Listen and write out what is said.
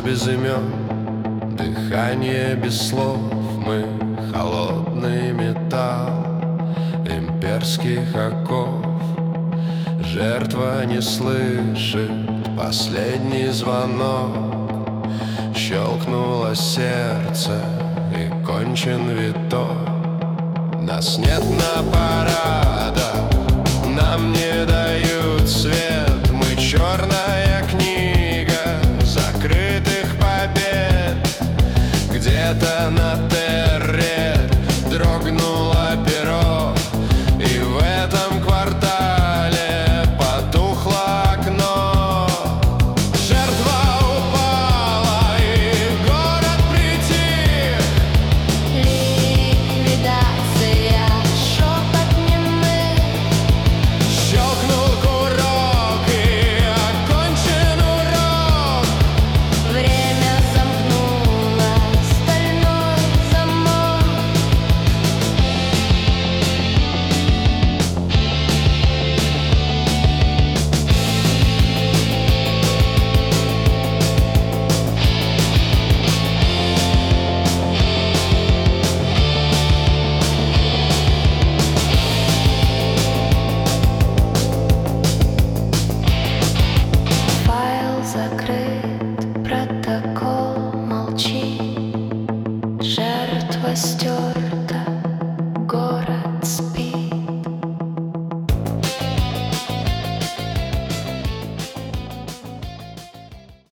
без имен, дыхание без слов. Мы холодный металл имперских оков. Жертва не слышит последний звонок. Щелкнуло сердце и кончен виток. Нас нет на парадах, нам не дают свет. Мы черная книга закрытых побед. Где-то на терре дрогнуло перо, и в этом